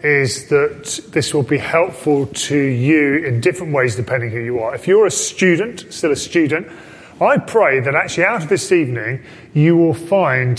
is that this will be helpful to you in different ways depending who you are. If you're a student, still a student, I pray that actually out of this evening you will find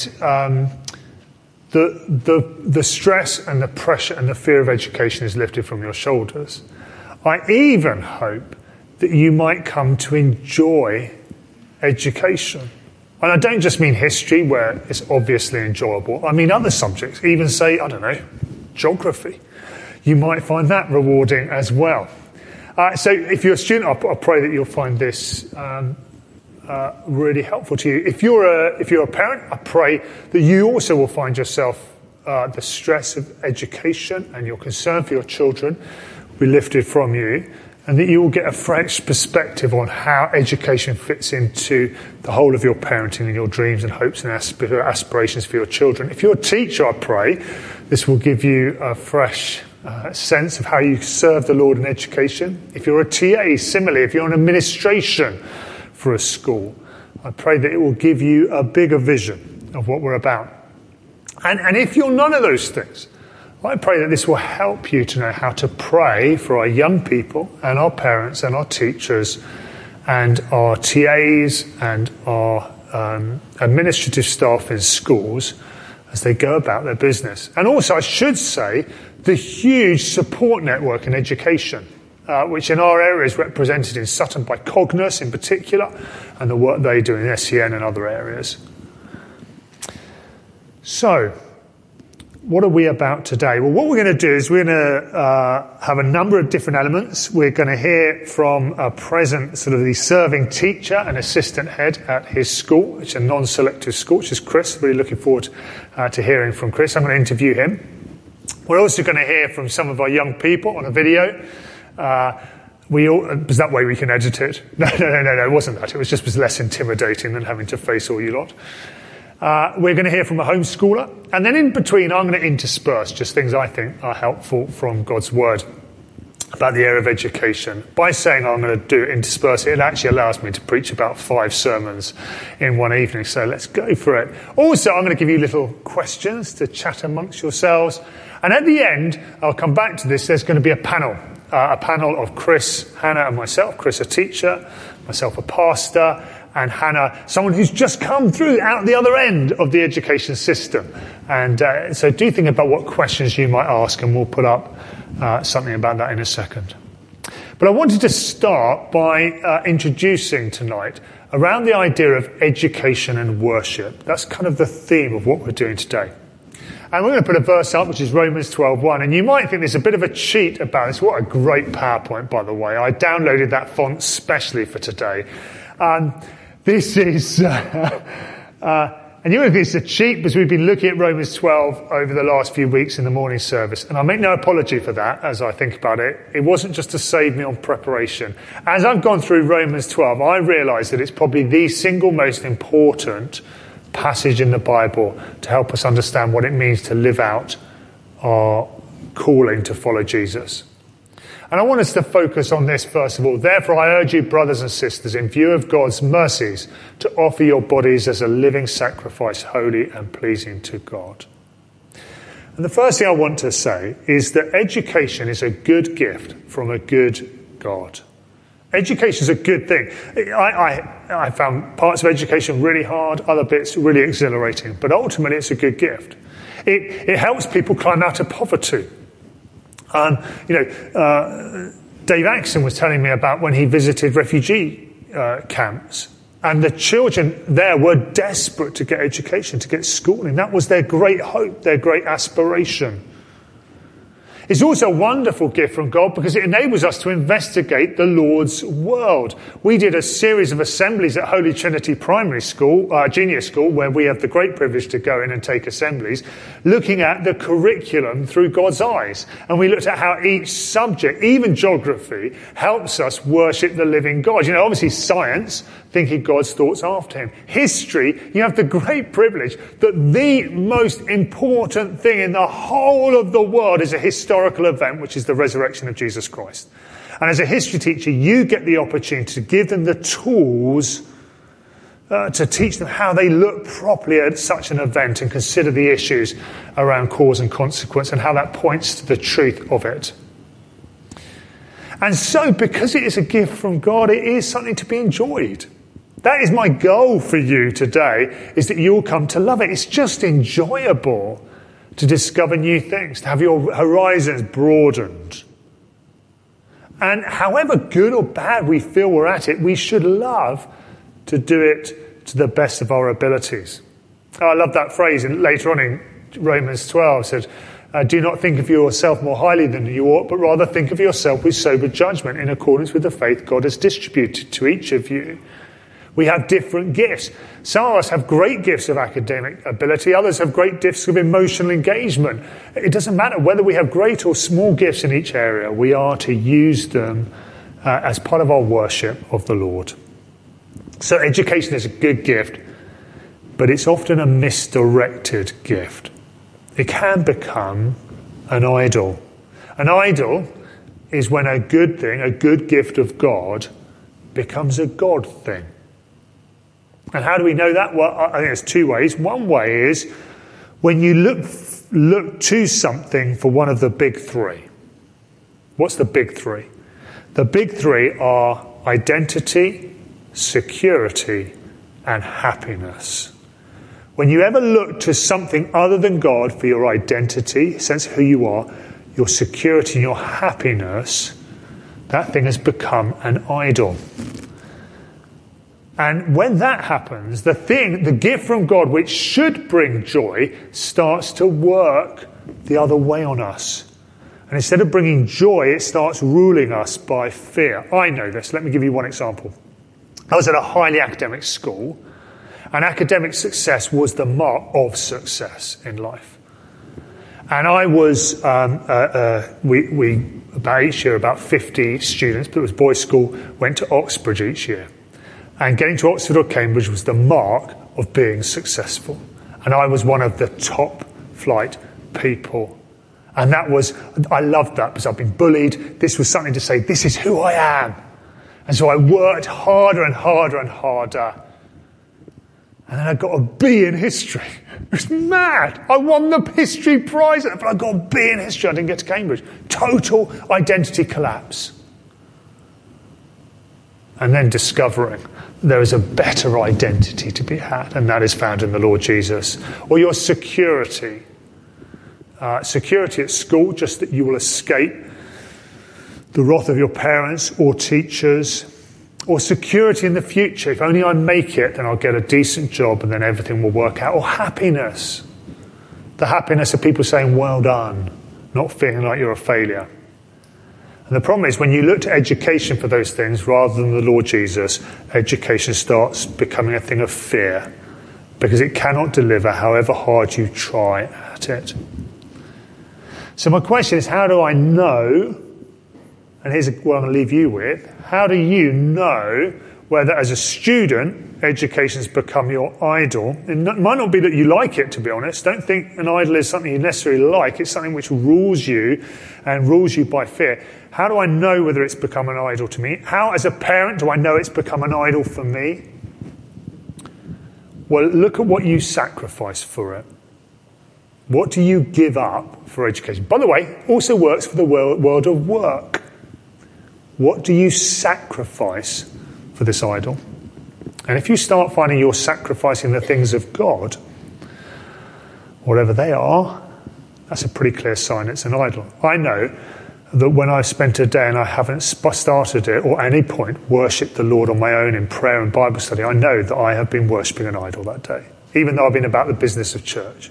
the stress and the pressure and the fear of education is lifted from your shoulders. I even hope that you might come to enjoy education. And I don't just mean history, where it's obviously enjoyable. I mean other subjects, even say, I don't know, geography. You might find that rewarding as well. So if you're a student, I pray that you'll find this really helpful to you. If you're a parent, I pray that you also will find yourself the stress of education and your concern for your children will be lifted from you, and that you will get a fresh perspective on how education fits into the whole of your parenting and your dreams and hopes and aspirations for your children. If you're a teacher, I pray this will give you a fresh sense of how you serve the Lord in education. If you're a TA, similarly, if you're in administration for a school, I pray that it will give you a bigger vision of what we're about. And if you're none of those things, I pray that this will help you to know how to pray for our young people and our parents and our teachers and our TAs and our administrative staff in schools as they go about their business. And also, I should say, the huge support network in education, which in our area is represented in Sutton by Cognos in particular, and the work they do in SEN and other areas. So, what are we about today? Well, what we're going to do is we're going to have a number of different elements. We're going to hear from a present sort of the serving teacher and assistant head at his school, which is a non-selective school, which is Chris. Really looking forward to hearing from Chris. I'm going to interview him. We're also going to hear from some of our young people on a video. Because that way we can edit it. No, it wasn't that. It was just less intimidating than having to face all you lot. We're going to hear from a homeschooler, and then in between I'm going to intersperse just things I think are helpful from God's Word about the area of education. By saying I'm going to intersperse it actually allows me to preach about 5 sermons in one evening, so let's go for it. Also, I'm going to give you little questions to chat amongst yourselves, and at the end, I'll come back to this, there's going to be a panel of Chris, Hannah and myself. Chris, a teacher, myself, a pastor, and Hannah, someone who's just come through out the other end of the education system. And so do think about what questions you might ask, and we'll put up something about that in a second. But I wanted to start by introducing tonight around the idea of education and worship. That's kind of the theme of what we're doing today. And we're going to put a verse up, which is Romans 12:1. And you might think there's a bit of a cheat about this. What a great PowerPoint, by the way. I downloaded that font specially for today. This is, and you know it's a cheat because we've been looking at Romans 12 over the last few weeks in the morning service. And I make no apology for that as I think about it. It wasn't just to save me on preparation. As I've gone through Romans 12, I realise that it's probably the single most important passage in the Bible to help us understand what it means to live out our calling to follow Jesus. And I want us to focus on this first of all. Therefore, I urge you, brothers and sisters, in view of God's mercies, to offer your bodies as a living sacrifice, holy and pleasing to God. And the first thing I want to say is that education is a good gift from a good God. Education is a good thing. I found parts of education really hard, other bits really exhilarating, but ultimately it's a good gift. It helps people climb out of poverty. Dave Axon was telling me about when he visited refugee camps, and the children there were desperate to get education, to get schooling. That was their great hope, their great aspiration. It's also a wonderful gift from God because it enables us to investigate the Lord's world. We did a series of assemblies at Holy Trinity Primary School, Junior School, where we have the great privilege to go in and take assemblies, looking at the curriculum through God's eyes. And we looked at how each subject, even geography, helps us worship the living God. Obviously science, thinking God's thoughts after him. History, you have the great privilege that the most important thing in the whole of the world is a historical event, which is the resurrection of Jesus Christ. And as a history teacher, you get the opportunity to give them the tools to teach them how they look properly at such an event and consider the issues around cause and consequence and how that points to the truth of it. And so, because it is a gift from God, it is something to be enjoyed. That is my goal for you today, is that you'll come to love it. It's just enjoyable to discover new things, to have your horizons broadened. And however good or bad we feel we're at it, we should love to do it to the best of our abilities. I love that phrase, and later on in Romans 12 said, do not think of yourself more highly than you ought, but rather think of yourself with sober judgment in accordance with the faith God has distributed to each of you. We have different gifts. Some of us have great gifts of academic ability. Others have great gifts of emotional engagement. It doesn't matter whether we have great or small gifts in each area. We are to use them as part of our worship of the Lord. So education is a good gift, but it's often a misdirected gift. It can become an idol. An idol is when a good thing, a good gift of God, becomes a God thing. And how do we know that? Well, I think there's two ways. One way is when you look to something for one of the big three. What's the big three? The big three are identity, security, and happiness. When you ever look to something other than God for your identity, sense of who you are, your security and your happiness, that thing has become an idol. And when that happens, the gift from God, which should bring joy, starts to work the other way on us. And instead of bringing joy, it starts ruling us by fear. I know this. Let me give you one example. I was at a highly academic school, and academic success was the mark of success in life. And I was, we about each year, about 50 students, but it was boys' school, went to Oxbridge each year. And getting to Oxford or Cambridge was the mark of being successful. And I was one of the top flight people. And I loved that because I've been bullied. This was something to say, this is who I am. And so I worked harder and harder and harder. And then I got a B in history. It was mad. I won the history prize, but I got a B in history. I didn't get to Cambridge. Total identity collapse. And then discovering there is a better identity to be had, and that is found in the Lord Jesus. Or your security. Security at school, just that you will escape the wrath of your parents or teachers. Or security in the future. If only I make it, then I'll get a decent job and then everything will work out. Or happiness. The happiness of people saying, well done, not feeling like you're a failure. And the problem is when you look to education for those things rather than the Lord Jesus, education starts becoming a thing of fear because it cannot deliver however hard you try at it. So my question is, how do I know, and here's what I'm going to leave you with, how do you know whether as a student education's become your idol? It might not be that you like it, to be honest. Don't think an idol is something you necessarily like. It's something which rules you and rules you by fear. How do I know whether it's become an idol to me? How, as a parent, do I know it's become an idol for me? Well, look at what you sacrifice for it. What do you give up for education? By the way, also works for the world of work. What do you sacrifice for this idol? And if you start finding you're sacrificing the things of God, whatever they are, that's a pretty clear sign it's an idol. I know that when I've spent a day and I haven't started it or at any point worshipped the Lord on my own in prayer and Bible study, I know that I have been worshipping an idol that day, even though I've been about the business of church.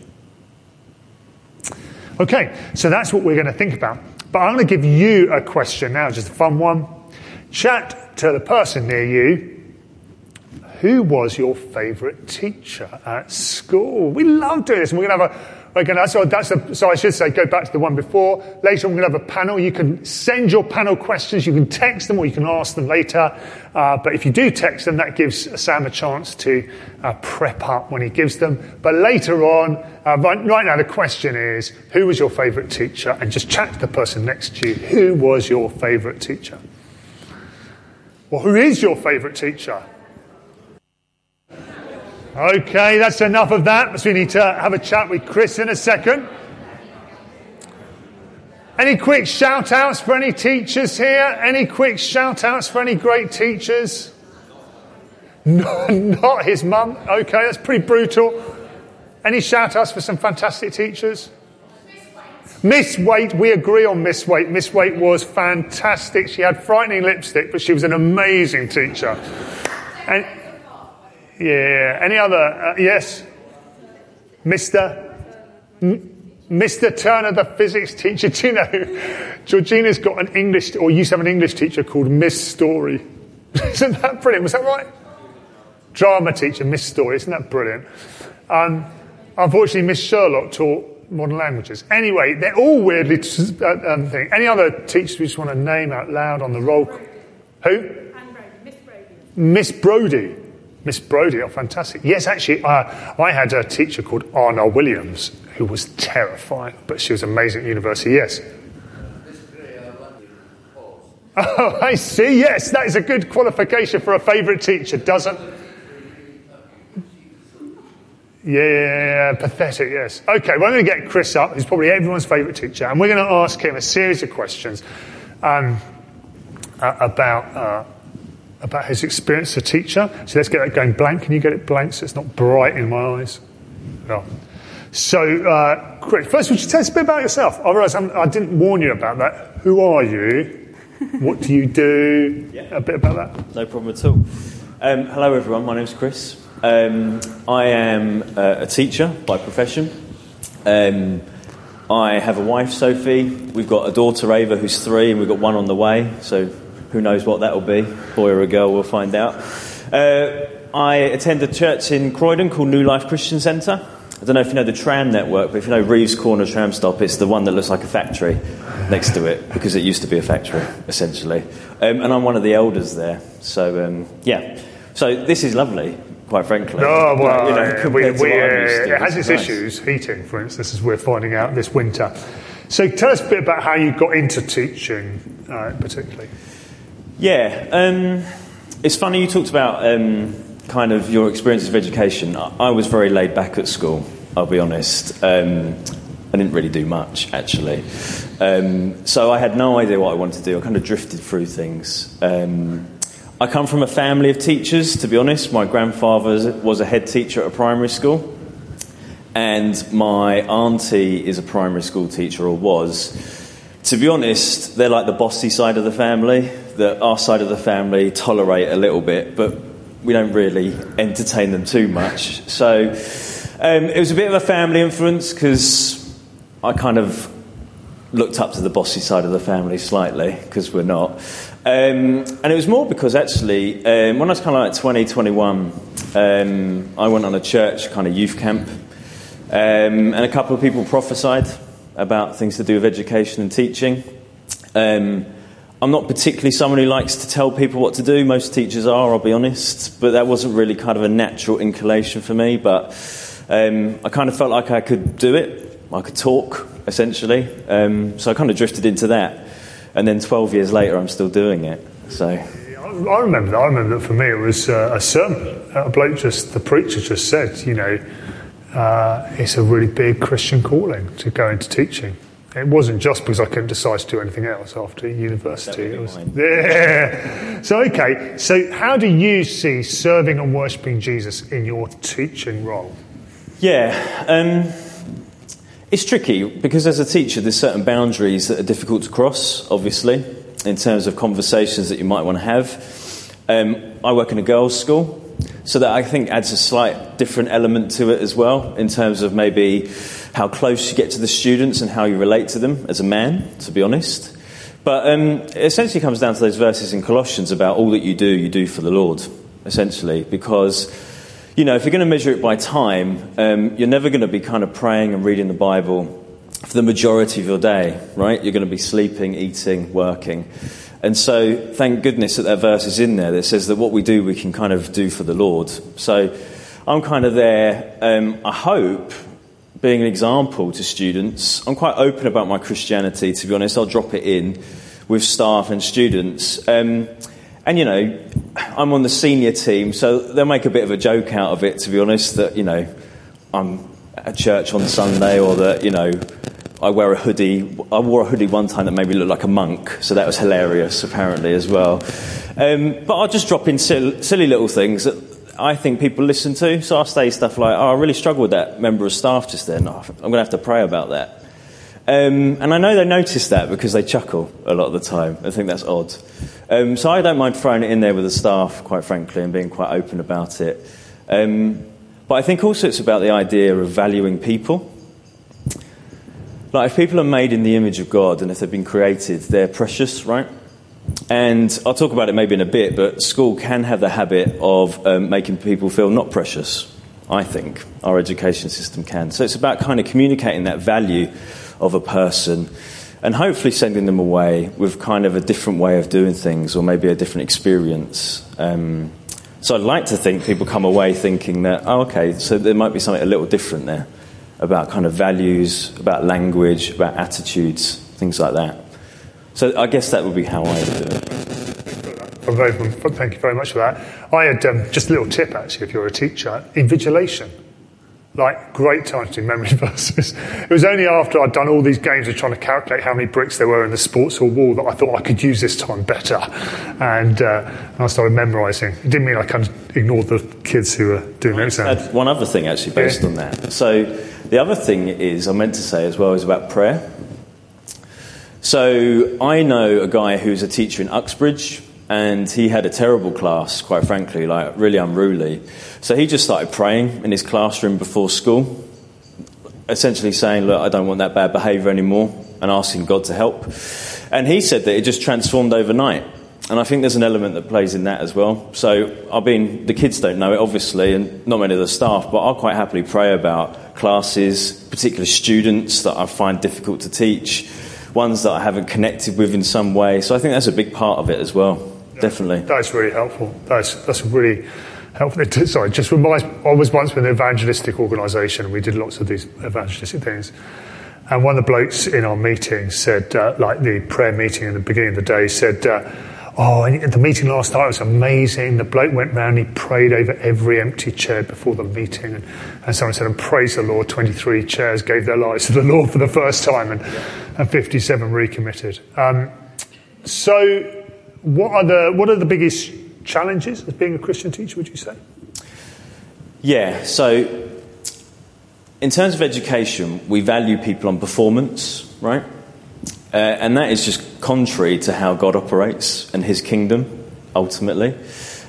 Okay, so that's what we're going to think about. But I'm going to give you a question now, just a fun one. Chat to the person near you. Who was your favourite teacher at school? We love doing this. And we're going to have so I should say, go back to the one before. Later on, we're going to have a panel. You can send your panel questions. You can text them or you can ask them later. But if you do text them, that gives Sam a chance to prep up when he gives them. But later on, right now, the question is, who was your favourite teacher? And just chat to the person next to you. Who was your favourite teacher? Well, who is your favourite teacher? Okay, that's enough of that. So we need to have a chat with Chris in a second. Any quick shout-outs for any teachers here? Any quick shout-outs for any great teachers? No, not his mum. Okay, that's pretty brutal. Any shout-outs for some fantastic teachers? Miss Waite, we agree on Miss Waite. Miss Waite was fantastic. She had frightening lipstick, but she was an amazing teacher. And, yeah, any other? Yes? Mr. Turner, the physics teacher. Do you know, Georgina's got an English, or used to have an English teacher called Miss Story. Isn't that brilliant? Was that right? Drama teacher, Miss Story. Isn't that brilliant? Unfortunately, Miss Sherlock taught modern languages. Anyway, they're all weirdly thing. Any other teachers we just want to name out loud on the roll? Who? Miss Brodie. Miss Brodie, oh, fantastic. Yes, actually, I had a teacher called Anna Williams who was terrifying, but she was amazing at university, yes. Oh, I see, yes, that is a good qualification for a favourite teacher, doesn't? Yeah, pathetic, yes. Okay, well, I'm going to get Chris up, who's probably everyone's favourite teacher, and we're going to ask him a series of questions about his experience as a teacher. So let's get that going blank. Can you get it blank so it's not bright in my eyes? No. So, Chris, first would you tell us a bit about yourself? I realise I didn't warn you about that. Who are you? What do you do? Yeah. A bit about that. No problem at all. Hello, everyone. My name's Chris. I am a teacher by profession. I have a wife, Sophie. We've got a daughter, Ava, who's 3, and we've got one on the way. So who knows what that will be? Boy or a girl, we'll find out. I attend a church in Croydon called New Life Christian Centre. I don't know if you know the tram network, but if you know Reeves Corner tram stop, it's the one that looks like a factory next to it, because it used to be a factory, essentially. And I'm one of the elders there. So, yeah. So this is lovely, quite frankly. Oh, well, it has its issues, heating, for instance, as we're finding out this winter. So tell us a bit about how you got into teaching, particularly. Yeah, it's funny you talked about kind of your experiences of education. I was very laid back at school, I'll be honest. I didn't really do much, actually. So I had no idea what I wanted to do. I kind of drifted through things. I come from a family of teachers, to be honest. My grandfather was a head teacher at a primary school, and my auntie is a primary school teacher, or was. To be honest, they're like the bossy side of the family, that our side of the family tolerate a little bit, but we don't really entertain them too much. So it was a bit of a family influence, because I kind of looked up to the bossy side of the family slightly, because we're not. And it was more because, actually, when I was kind of like 20, 21, I went on a church kind of youth camp, and a couple of people prophesied about things to do with education and teaching. I'm not particularly someone who likes to tell people what to do. Most teachers are, I'll be honest, but that wasn't really kind of a natural inclination for me. But I kind of felt like I could do it. I could talk, essentially. So I kind of drifted into that. And then 12 years later, I'm still doing it. So I remember that. I remember that for me, it was a sermon. The preacher just said, you know, it's a really big Christian calling to go into teaching. It wasn't just because I couldn't decide to do anything else after university. It was, yeah. So, okay. So how do you see serving and worshipping Jesus in your teaching role? Yeah. It's tricky, because as a teacher, there's certain boundaries that are difficult to cross, obviously, in terms of conversations that you might want to have. I work in a girls' school, so that I think adds a slight different element to it as well, in terms of maybe how close you get to the students and how you relate to them as a man, to be honest. But it essentially comes down to those verses in Colossians about all that you do for the Lord, essentially, because, you know, if you're going to measure it by time, you're never going to be kind of praying and reading the Bible for the majority of your day, right? You're going to be sleeping, eating, working. And so thank goodness that verse is in there that says that what we do, we can kind of do for the Lord. So I'm kind of there, I hope, being an example to students. I'm quite open about my Christianity, to be honest. I'll drop it in with staff and students. And And, I'm on the senior team, so they'll make a bit of a joke out of it, to be honest, that, I'm at church on Sunday, or that, I wear a hoodie. I wore a hoodie one time that made me look like a monk, so that was hilarious, apparently, as well. But I'll just drop in silly little things that I think people listen to. So I'll say stuff like, I really struggled with that member of staff just then. I'm going to have to pray about that. And I know they notice that because they chuckle a lot of the time. I think that's odd. So I don't mind throwing it in there with the staff, quite frankly, and being quite open about it. But I think also it's about the idea of valuing people. Like, if people are made in the image of God and if they've been created, they're precious, right? And I'll talk about it maybe in a bit, but school can have the habit of making people feel not precious, I think. Our education system can. So it's about kind of communicating that value of a person and hopefully sending them away with kind of a different way of doing things, or maybe a different experience. So I'd like to think people come away thinking that, so there might be something a little different there about kind of values, about language, about attitudes, things like that. So I guess that would be how I would do it. Thank you very much for that. I had just a little tip, actually, if you're a teacher, invigilation. Like, great time to do memory verses. It was only after I'd done all these games of trying to calculate how many bricks there were in the sports hall wall that I thought I could use this time better. And I started memorising. It didn't mean I kind of ignored the kids who were doing exams. I had one other thing, actually, based on that. So the other thing I meant to say as well, is about prayer. So I know a guy who's a teacher in Uxbridge, and he had a terrible class, quite frankly, like really unruly. So he just started praying in his classroom before school, essentially saying, look, I don't want that bad behaviour anymore, and asking God to help. And he said that it just transformed overnight. And I think there's an element that plays in that as well. So the kids don't know it, obviously, and not many of the staff, but I'll quite happily pray about classes, particularly students that I find difficult to teach, ones that I haven't connected with in some way. So I think that's a big part of it as well. Definitely. That's really helpful. That's really helpful. Sorry, just reminds me, I was once with an evangelistic organisation, and we did lots of these evangelistic things. And one of the blokes in our meeting said, like the prayer meeting in the beginning of the day, said, the meeting last night was amazing. The bloke went round, he prayed over every empty chair before the meeting. And someone said, and praise the Lord, 23 chairs gave their lives to the Lord for the first time, and 57 recommitted. So what are the biggest challenges of being a Christian teacher, would you say? Yeah, so in terms of education, we value people on performance, right? And that is just contrary to how God operates and his kingdom, ultimately.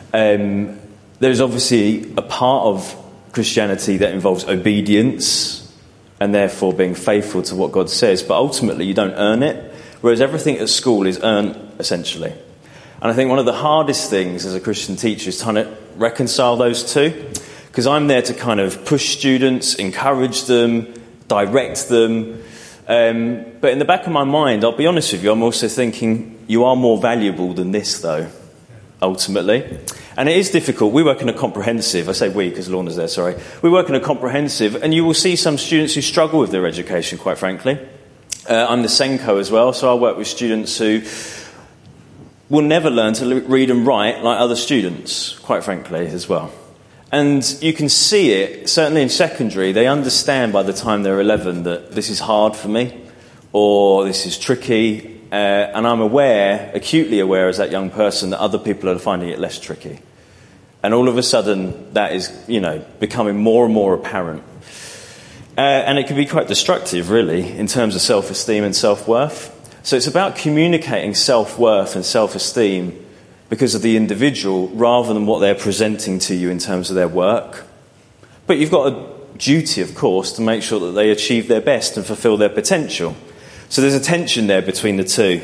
There's obviously a part of Christianity that involves obedience and therefore being faithful to what God says, but ultimately you don't earn it, whereas everything at school is earned, essentially. And I think one of the hardest things as a Christian teacher is trying to reconcile those two, because I'm there to kind of push students, encourage them, direct them. But in the back of my mind, I'll be honest with you, I'm also thinking, you are more valuable than this, though, ultimately. And it is difficult. We work in a comprehensive, I say we because Lorna's there, sorry. We work in a comprehensive, and you will see some students who struggle with their education, quite frankly. I'm the Senko as well, so I work with students who will never learn to read and write like other students, quite frankly, as well. And you can see it, certainly in secondary, they understand by the time they're 11 that this is hard for me, or this is tricky, and I'm acutely aware as that young person, that other people are finding it less tricky. And all of a sudden, that is, becoming more and more apparent. And it can be quite destructive, really, in terms of self-esteem and self-worth. So it's about communicating self-worth and self-esteem because of the individual rather than what they're presenting to you in terms of their work. But you've got a duty, of course, to make sure that they achieve their best and fulfill their potential. So there's a tension there between the two.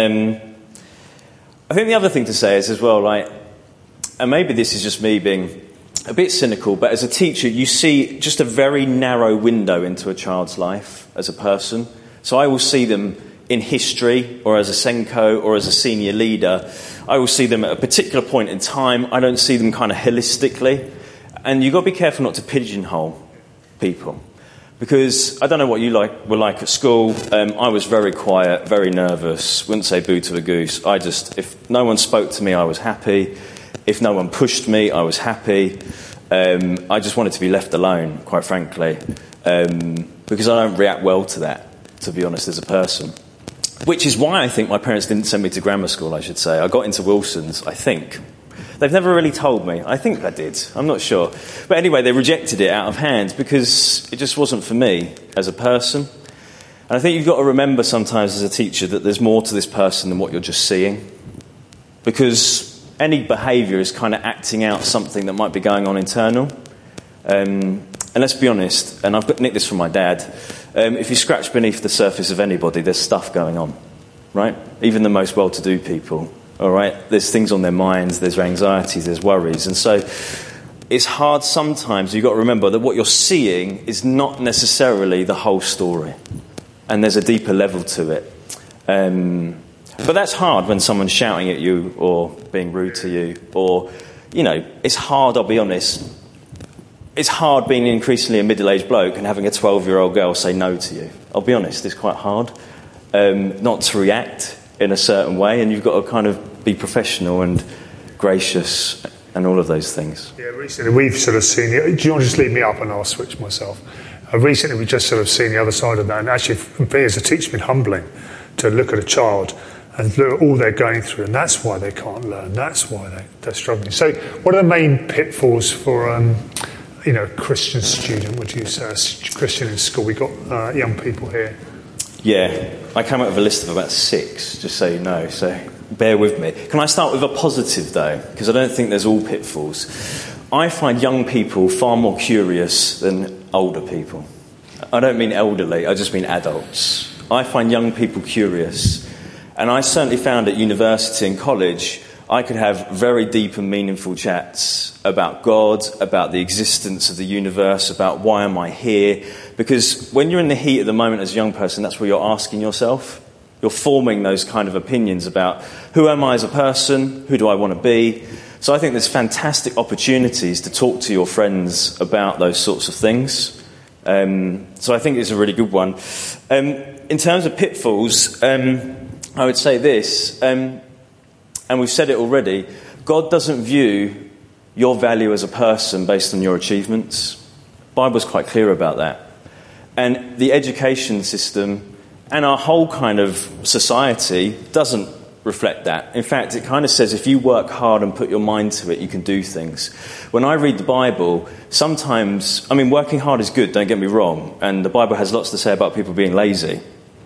I think the other thing to say is as well, and maybe this is just me being a bit cynical, but as a teacher, you see just a very narrow window into a child's life as a person. So I will see them in history, or as a Senko, or as a senior leader. I will see them at a particular point in time. I don't see them kind of holistically. And you've got to be careful not to pigeonhole people. Because I don't know what you were like at school. I was very quiet, very nervous, wouldn't say boo to a goose. If no one spoke to me, I was happy. If no one pushed me, I was happy. I just wanted to be left alone, quite frankly, because I don't react well to that, to be honest, as a person. Which is why I think my parents didn't send me to grammar school, I should say. I got into Wilson's, I think. They've never really told me. I think I did. I'm not sure. But anyway, they rejected it out of hand because it just wasn't for me as a person. And I think you've got to remember sometimes as a teacher that there's more to this person than what you're just seeing. Because any behaviour is kind of acting out something that might be going on internal. And let's be honest, and I've nicked this from my dad, if you scratch beneath the surface of anybody, there's stuff going on, right? Even the most well-to-do people. All right, there's things on their minds, there's anxieties, there's worries. And so it's hard sometimes. You've got to remember that what you're seeing is not necessarily the whole story. And there's a deeper level to it. But that's hard when someone's shouting at you or being rude to you. Or, it's hard, I'll be honest. It's hard being increasingly a middle-aged bloke and having a 12-year-old girl say no to you. I'll be honest, it's quite hard not to react in a certain way, and you've got to kind of be professional and gracious and all of those things. Yeah, recently we've sort of seen... Do you want to just leave me up and I'll switch myself? Recently we've just sort of seen the other side of that, and actually for me as a teacher it's been humbling to look at a child and look at all they're going through, and that's why they can't learn, that's why they're struggling. So what are the main pitfalls for a Christian student, would you say, Christian in school? We've got young people here. Yeah, I came up with a list of about 6, just so you know, so bear with me. Can I start with a positive, though? Because I don't think there's all pitfalls. I find young people far more curious than older people. I don't mean elderly, I just mean adults. I find young people curious. And I certainly found at university and college, I could have very deep and meaningful chats about God, about the existence of the universe, about why am I here. Because when you're in the heat of the moment as a young person, that's where you're asking yourself. You're forming those kind of opinions about who am I as a person, who do I want to be. So I think there's fantastic opportunities to talk to your friends about those sorts of things. So I think it's a really good one. In terms of pitfalls, I would say this, and we've said it already, God doesn't view your value as a person based on your achievements. The Bible's quite clear about that. And the education system and our whole kind of society doesn't reflect that. In fact, it kind of says if you work hard and put your mind to it, you can do things. When I read the Bible, sometimes, working hard is good, don't get me wrong, and the Bible has lots to say about people being lazy.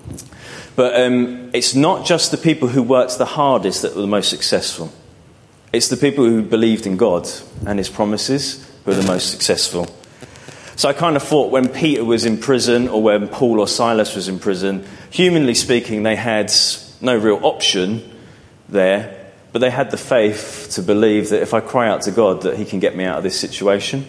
But it's not just the people who worked the hardest that were the most successful. It's the people who believed in God and his promises who were the most successful. So I kind of thought when Peter was in prison or when Paul or Silas was in prison, humanly speaking, they had no real option there, but they had the faith to believe that if I cry out to God that he can get me out of this situation.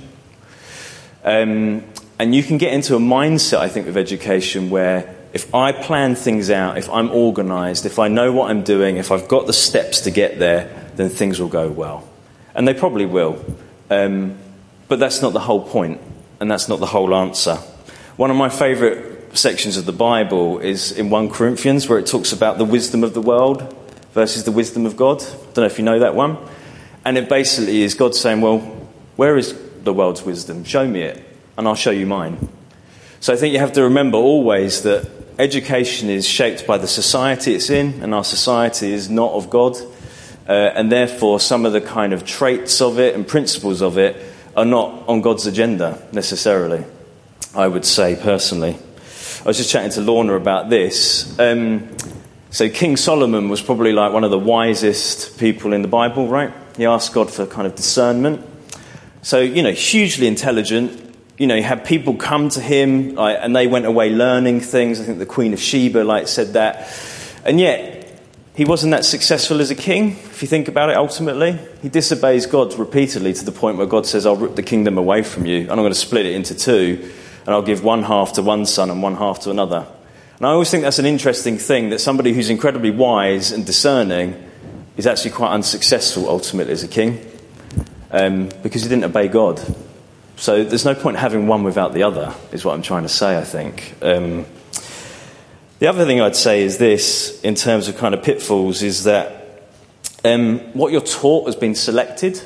And you can get into a mindset, I think, of education where if I plan things out, if I'm organised, if I know what I'm doing, if I've got the steps to get there, then things will go well. And they probably will. But that's not the whole point, and that's not the whole answer. One of my favourite sections of the Bible is in 1 Corinthians, where it talks about the wisdom of the world versus the wisdom of God. I don't know if you know that one. And it basically is God saying, well, where is the world's wisdom? Show me it, and I'll show you mine. So I think you have to remember always that education is shaped by the society it's in, and our society is not of God. And therefore, some of the kind of traits of it and principles of it are not on God's agenda, necessarily, I would say, personally. I was just chatting to Lorna about this. So King Solomon was probably like one of the wisest people in the Bible, right? He asked God for kind of discernment. So, hugely intelligent. He had people come to him, and they went away learning things. I think the Queen of Sheba, said that. And yet, he wasn't that successful as a king, if you think about it, ultimately. He disobeys God repeatedly to the point where God says, I'll rip the kingdom away from you, and I'm going to split it into 2, and I'll give one half to one son and one half to another. And I always think that's an interesting thing, that somebody who's incredibly wise and discerning is actually quite unsuccessful, ultimately, as a king, because he didn't obey God. So there's no point having one without the other, is what I'm trying to say, I think. The other thing I'd say is this, in terms of kind of pitfalls, is that what you're taught has been selected,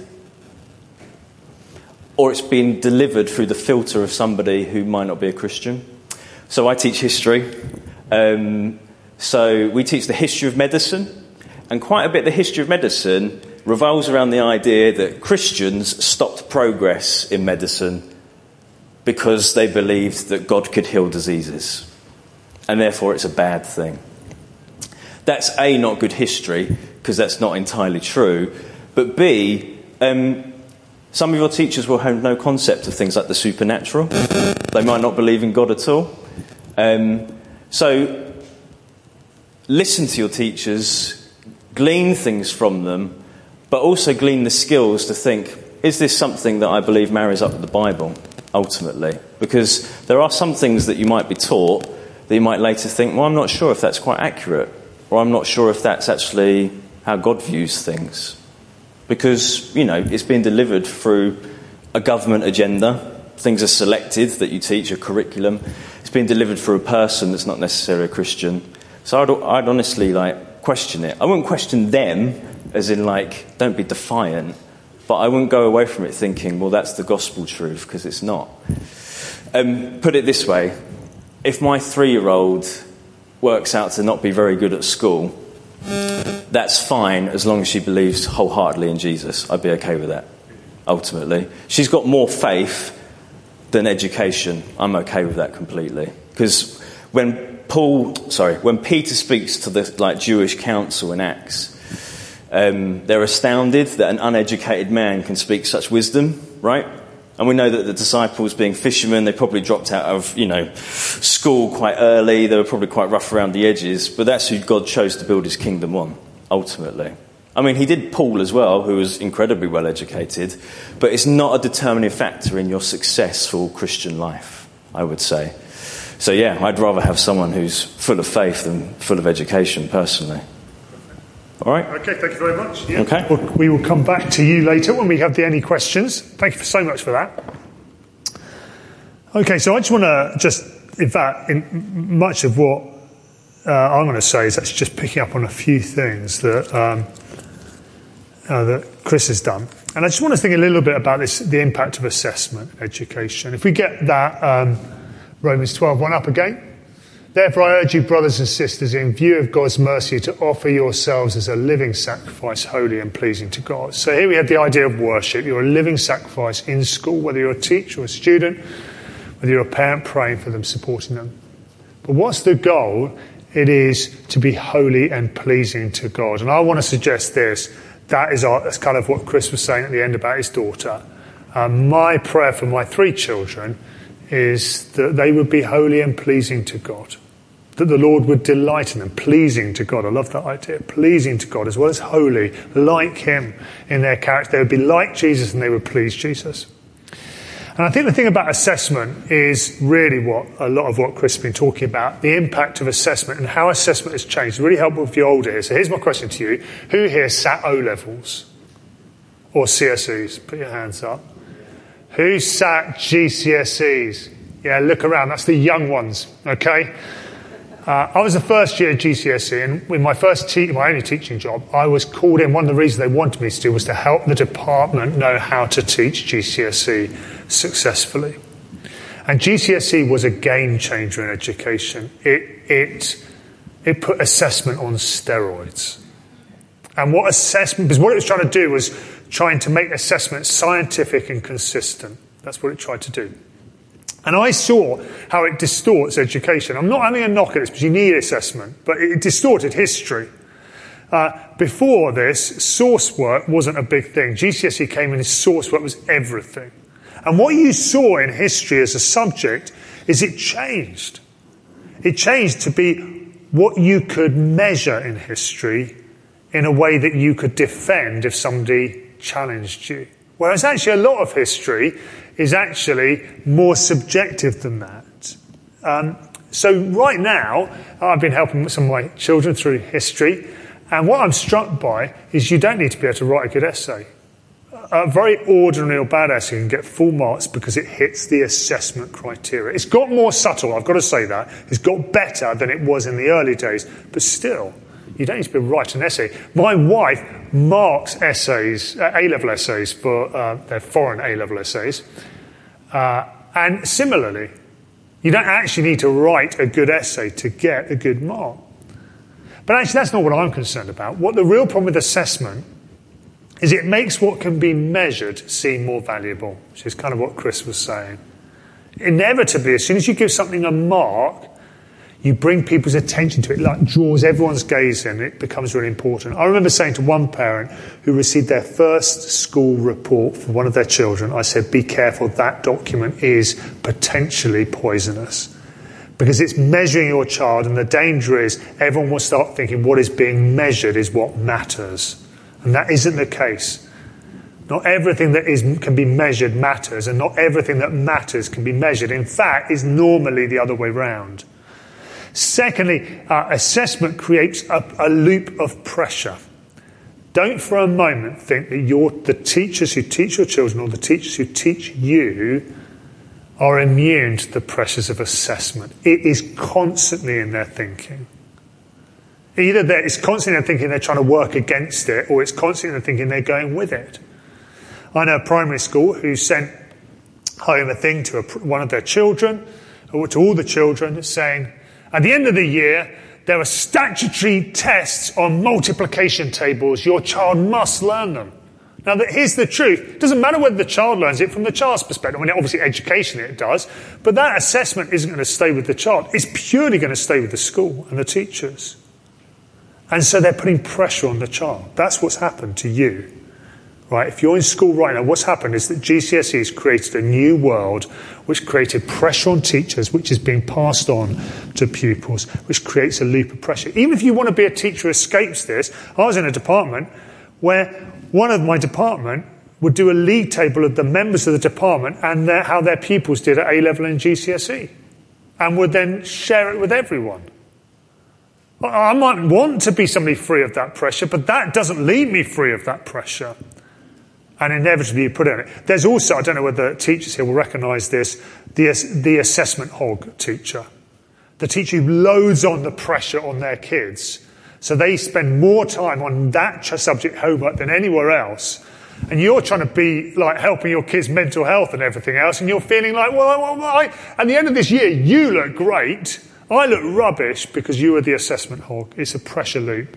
or it's been delivered through the filter of somebody who might not be a Christian. So I teach history. So we teach the history of medicine, and quite a bit of the history of medicine revolves around the idea that Christians stopped progress in medicine because they believed that God could heal diseases, and therefore it's a bad thing. That's A, not good history, because that's not entirely true, but B, some of your teachers will have no concept of things like the supernatural. They might not believe in God at all. So listen to your teachers, glean things from them, but also glean the skills to think, is this something that I believe marries up with the Bible, ultimately? Because there are some things that you might be taught that you might later think, well, I'm not sure if that's quite accurate, or I'm not sure if that's actually how God views things. Because, it's been delivered through a government agenda. Things are selected that you teach, a curriculum. It's been delivered through a person that's not necessarily a Christian. So I'd honestly, question it. I wouldn't question them, as in, don't be defiant. But I wouldn't go away from it thinking, well, that's the gospel truth, because it's not. Put it this way. If my 3-year-old works out to not be very good at school, that's fine as long as she believes wholeheartedly in Jesus. I'd be okay with that, ultimately. She's got more faith than education. I'm okay with that completely. Because when Peter speaks to the Jewish council in Acts, they're astounded that an uneducated man can speak such wisdom, right? And we know that the disciples, being fishermen, they probably dropped out of, school quite early. They were probably quite rough around the edges. But that's who God chose to build his kingdom on, ultimately. I mean, he did Paul as well, who was incredibly well educated. But it's not a determining factor in your successful Christian life, I would say. So, yeah, I'd rather have someone who's full of faith than full of education, personally. All right. Okay, thank you very much. Yeah. Okay. We will come back to you later when we have any questions. Thank you so much for that. Okay, so I just want to in fact, in much of what I'm going to say is actually just picking up on a few things that Chris has done. And I just want to think a little bit about the impact of assessment in education. If we get that Romans 12:1 up again. Therefore, I urge you, brothers and sisters, in view of God's mercy, to offer yourselves as a living sacrifice, holy and pleasing to God. So here we have the idea of worship. You're a living sacrifice in school, whether you're a teacher or a student, whether you're a parent praying for them, supporting them. But what's the goal? It is to be holy and pleasing to God. And I want to suggest this. That's kind of what Chris was saying at the end about his daughter. My prayer for my 3 children is that they would be holy and pleasing to God. That the Lord would delight in them, pleasing to God. I love that idea. Pleasing to God as well as holy, like him in their character. They would be like Jesus and they would please Jesus. And I think the thing about assessment is really a lot of what Chris has been talking about, the impact of assessment and how assessment has changed. It's really helpful if you're older here. So here's my question to you. Who here sat O-levels or CSEs? Put your hands up. Who sat GCSEs? Yeah, look around. That's the young ones, okay? I was a first year GCSE, and in my only teaching job, I was called in. One of the reasons they wanted me to do was to help the department know how to teach GCSE successfully. And GCSE was a game changer in education. It put assessment on steroids. And because what it was trying to do was trying to make assessment scientific and consistent. That's what it tried to do. And I saw how it distorts education. I'm not having a knock at this because you need assessment, but it distorted history. Before this, source work wasn't a big thing. GCSE came in as source work was everything. And what you saw in history as a subject is it changed. It changed to be what you could measure in history in a way that you could defend if somebody challenged you. Whereas actually a lot of history is actually more subjective than that. So right now, I've been helping some of my children through history, and what I'm struck by is you don't need to be able to write a good essay. a very ordinary or bad essay can get full marks because it hits the assessment criteria. It's got more subtle, I've got to say that. It's got better than it was in the early days, but still, you don't need to be write an essay. My wife marks essays, A-level essays, for their foreign A-level essays. And similarly, you don't actually need to write a good essay to get a good mark. But actually, that's not what I'm concerned about. What the real problem with assessment is it makes what can be measured seem more valuable, which is kind of what Chris was saying. Inevitably, as soon as you give something a mark, you bring people's attention to it, like draws everyone's gaze in, it becomes really important. I remember saying to one parent who received their first school report for one of their children, I said, be careful, that document is potentially poisonous. Because it's measuring your child, and the danger is everyone will start thinking what is being measured is what matters. And that isn't the case. Not everything that can be measured matters, and not everything that matters can be measured. In fact, it's normally the other way round. Secondly, assessment creates a loop of pressure. Don't for a moment think that the teachers who teach your children or the teachers who teach you are immune to the pressures of assessment. It is constantly in their thinking. Either it's constantly in their thinking they're trying to work against it, or it's constantly in their thinking they're going with it. I know a primary school who sent home a thing to one of their children, or to all the children, saying, at the end of the year, there are statutory tests on multiplication tables. Your child must learn them. Now, here's the truth. It doesn't matter whether the child learns it from the child's perspective. I mean, obviously, educationally it does. But that assessment isn't going to stay with the child. It's purely going to stay with the school and the teachers. And so they're putting pressure on the child. That's what's happened to you. Right? If you're in school right now, what's happened is that GCSEs created a new world which created pressure on teachers, which is being passed on to pupils, which creates a loop of pressure. Even if you want to be a teacher who escapes this, I was in a department where one of my department would do a league table of the members of the department and how their pupils did at A-level and GCSE, and would then share it with everyone. I might want to be somebody free of that pressure, but that doesn't leave me free of that pressure. And inevitably you put it on it. There's also, I don't know whether teachers here will recognise this, the assessment hog teacher. The teacher who loads on the pressure on their kids. So they spend more time on that subject homework than anywhere else. And you're trying to be like helping your kids' mental health and everything else. And you're feeling like, at the end of this year, you look great. I look rubbish because you are the assessment hog. It's a pressure loop.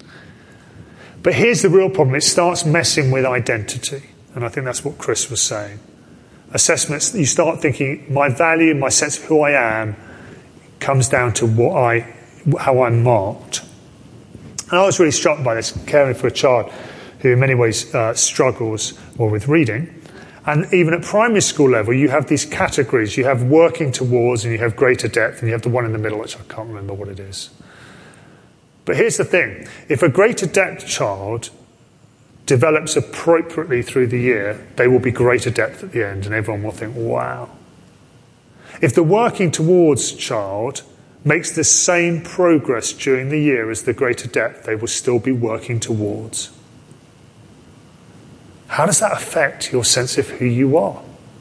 But here's the real problem. It starts messing with identity. And I think that's what Chris was saying. Assessments, you start thinking, my value, my sense of who I am comes down to how I'm marked. And I was really struck by this, caring for a child who in many ways struggles with reading. And even at primary school level, you have these categories. You have working towards, and you have greater depth, and you have the one in the middle, which I can't remember what it is. But here's the thing. If a greater depth child develops appropriately through the year, they will be greater depth at the end, and everyone will think, wow. If the working towards child makes the same progress during the year as the greater depth, they will still be working towards. How does that affect your sense of who you are?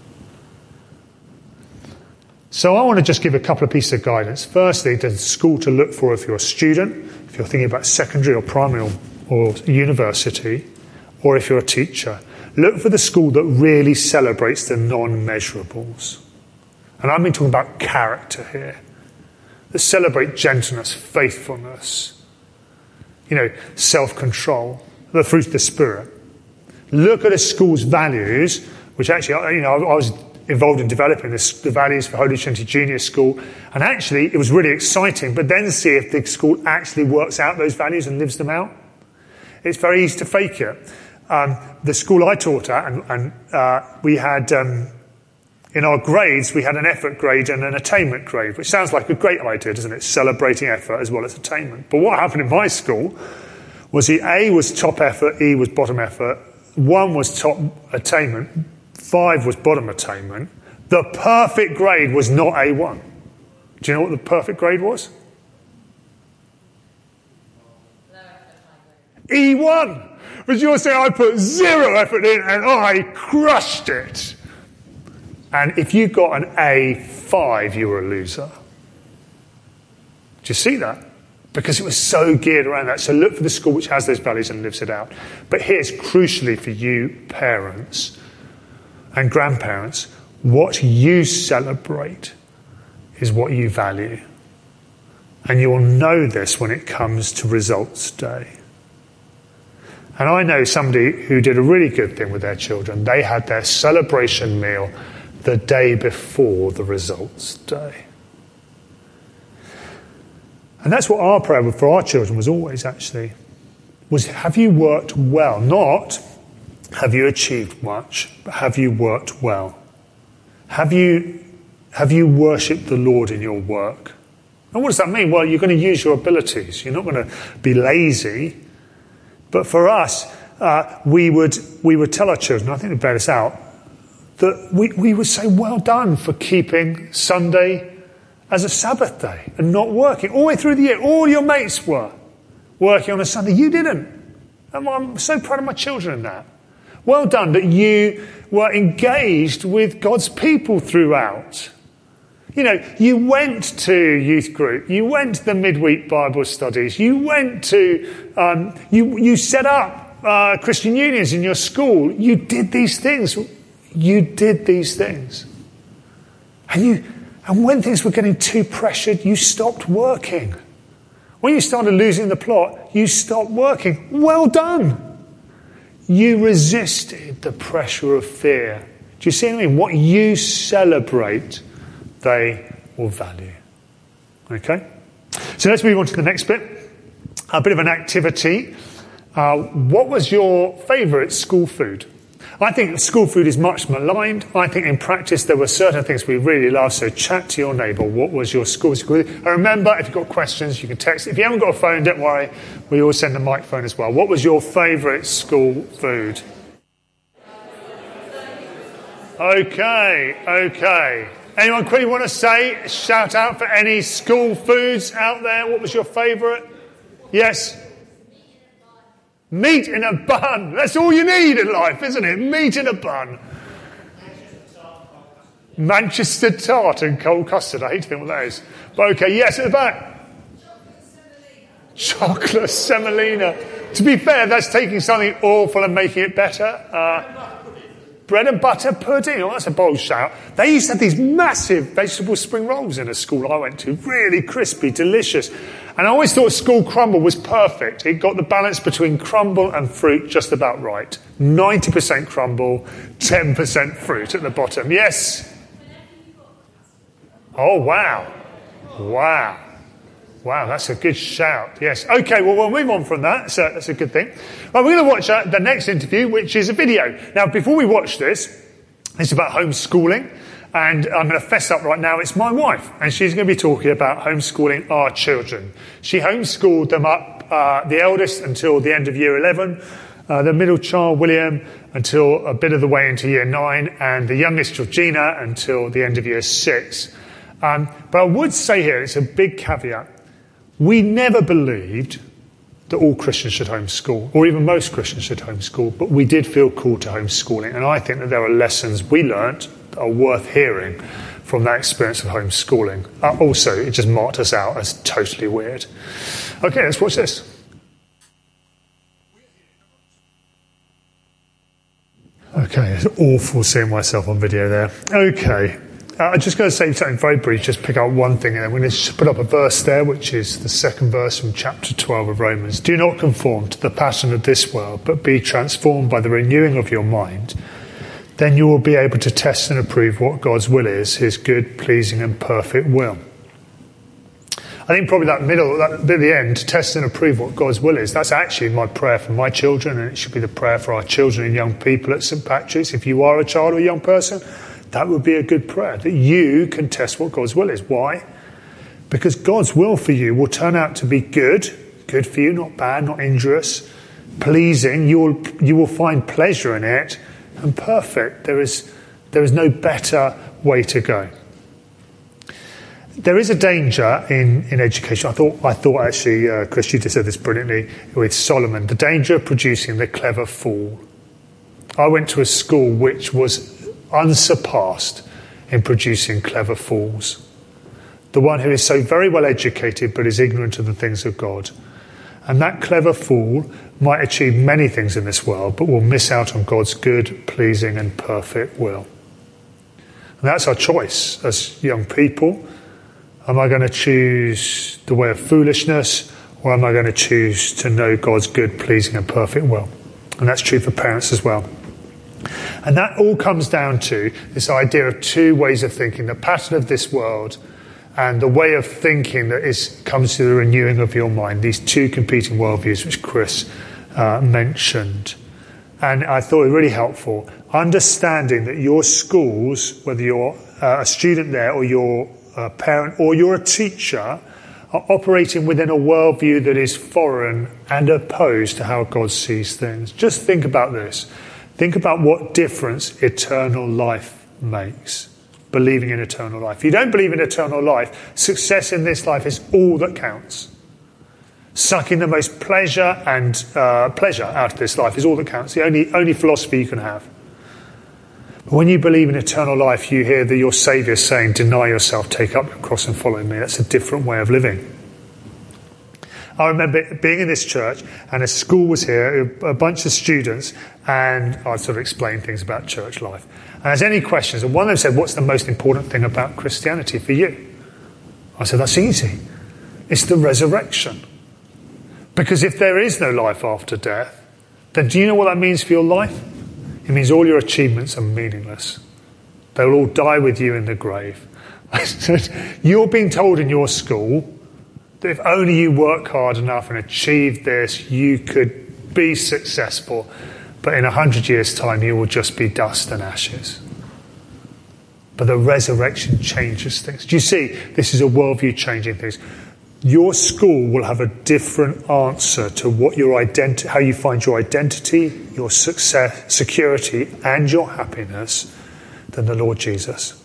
So I want to just give a couple of pieces of guidance. Firstly, the school to look for if you're a student, if you're thinking about secondary or primary or university, or if you're a teacher. Look for the school that really celebrates the non-measurables. And I've been talking about character here. That celebrate gentleness, faithfulness, self-control, the fruit of the Spirit. Look at a school's values, which actually, I was involved in developing the values for Holy Trinity Junior School, and actually it was really exciting, but then see if the school actually works out those values and lives them out. It's very easy to fake it. The school I taught at, and we had, in our grades, we had an effort grade and an attainment grade, which sounds like a great idea, doesn't it? Celebrating effort as well as attainment. But what happened in my school was the A was top effort, E was bottom effort, 1 was top attainment, 5 was bottom attainment. The perfect grade was not A1. Do you know what the perfect grade was? E1. But you're saying I put zero effort in and I crushed it. And if you got an A5, you were a loser. Do you see that? Because it was so geared around that. So look for the school which has those values and lives it out. But here's crucially for you parents and grandparents, what you celebrate is what you value. And you'll know this when it comes to results day. And I know somebody who did a really good thing with their children. They had their celebration meal the day before the results day. And that's what our prayer for our children was always actually, was have you worked well? Not have you achieved much, but have you worked well? Have you worshipped the Lord in your work? And what does that mean? Well, you're going to use your abilities. You're not going to be lazy. But for us, we would tell our children, I think we bear this out, that we would say, well done for keeping Sunday as a Sabbath day and not working. All the way through the year, all your mates were working on a Sunday. You didn't. And I'm so proud of my children in that. Well done that you were engaged with God's people throughout. You know, you went to youth group, you went to the midweek Bible studies, you went to, you set up Christian unions in your school. You did these things. You did these things. And when things were getting too pressured, you stopped working. When you started losing the plot, you stopped working. Well done. You resisted the pressure of fear. Do you see what I mean? What you celebrate, they will value. Okay? So let's move on to the next bit. A bit of an activity. What was your favourite school food? I think school food is much maligned. I think in practice there were certain things we really loved. So chat to your neighbour. What was your school food? And remember, if you've got questions, you can text. If you haven't got a phone, don't worry. We always send a microphone as well. What was your favourite school food? Okay. Anyone quickly want to say, shout out for any school foods out there? What was your favourite? Yes? Meat in a bun. That's all you need in life, isn't it? Meat in a bun. Manchester tart and cold custard. I hate to think what that is. But okay, yes, at the back. Chocolate semolina. To be fair, that's taking something awful and making it better. Bread and butter pudding. Oh, that's a bold shout. They used to have these massive vegetable spring rolls in a school I went to. Really crispy, delicious. And I always thought school crumble was perfect. It got the balance between crumble and fruit just about right. 90% crumble, 10% fruit at the bottom. Yes? Oh, wow. Wow, that's a good shout. Yes. Okay, well, we'll move on from that. So that's a good thing. Well, we're going to watch the next interview, which is a video. Now, before we watch this, it's about homeschooling. And I'm going to fess up right now. It's my wife. And she's going to be talking about homeschooling our children. She homeschooled them up, the eldest until the end of year 11, the middle child, William, until a bit of the way into year 9, and the youngest, Georgina, until the end of year 6. But I would say here, it's a big caveat. We never believed that all Christians should homeschool, or even most Christians should homeschool, but we did feel called to homeschooling. And I think that there are lessons we learnt that are worth hearing from that experience of homeschooling. Also, it just marked us out as totally weird. Okay, let's watch this. Okay, it's awful seeing myself on video there. Okay. I'm just going to say something very brief, just pick out one thing, and then we're going to put up a verse there, which is the second verse from chapter 12 of Romans. Do not conform to the pattern of this world, but be transformed by the renewing of your mind. Then you will be able to test and approve what God's will is, his good, pleasing and perfect will. I think probably that middle, that bit at the end, to test and approve what God's will is, that's actually my prayer for my children, and it should be the prayer for our children and young people at St. Patrick's. If you are a child or a young person, that would be a good prayer, that you can test what God's will is. Why? Because God's will for you will turn out to be good for you, not bad, not injurious, pleasing. You will find pleasure in it, and perfect. There is no better way to go. There is a danger in education. I thought actually, Chris, you just said this brilliantly with Solomon, the danger of producing the clever fool. I went to a school which was unsurpassed in producing clever fools. The one who is so very well educated but is ignorant of the things of God. And that clever fool might achieve many things in this world, but will miss out on God's good, pleasing and perfect will. And that's our choice as young people. Am I going to choose the way of foolishness, or am I going to choose to know God's good, pleasing and perfect will? And that's true for parents as well. And that all comes down to this idea of two ways of thinking, the pattern of this world and the way of thinking that comes to the renewing of your mind, these two competing worldviews which Chris mentioned. And I thought it really helpful, understanding that your schools, whether you're a student there or you're a parent or you're a teacher, are operating within a worldview that is foreign and opposed to how God sees things. Just think about this. Think about what difference eternal life makes. Believing in eternal life. If you don't believe in eternal life, success in this life is all that counts. Sucking the most pleasure out of this life is all that counts. The only philosophy you can have. But when you believe in eternal life, you hear your Saviour saying, deny yourself, take up your cross and follow me. That's a different way of living. I remember being in this church and a school was here, a bunch of students, and I'd sort of explain things about church life. And there's any questions, and one of them said, what's the most important thing about Christianity for you? I said, that's easy. It's the resurrection. Because if there is no life after death, then do you know what that means for your life? It means all your achievements are meaningless. They'll all die with you in the grave. I said, you're being told in your school that if only you work hard enough and achieve this, you could be successful. But in 100 years' time, you will just be dust and ashes. But the resurrection changes things. Do you see? This is a worldview changing things. Your school will have a different answer to what how you find your identity, your success, security, and your happiness than the Lord Jesus.